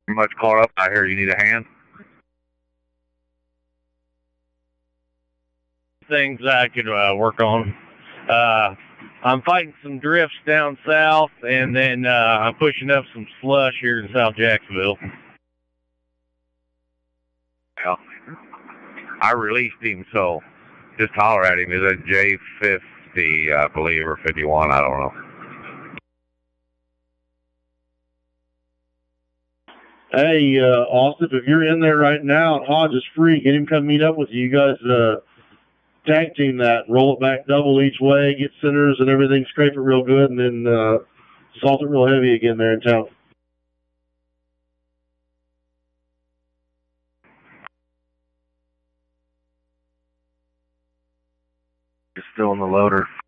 You much caught up? I hear you need a hand. Things I could work on. I'm fighting some drifts down south, and then I'm pushing up some slush here in South Jacksonville. Well, I released him, so just holler at him. Is it J50, I believe, or 51? I don't know. Hey, Austin, if you're in there right now and Hodge is free, get him come meet up with you. You guys tag team that, roll it back double each way, get centers and everything, scrape it real good, and then salt it real heavy again there in town. You're still in the loader.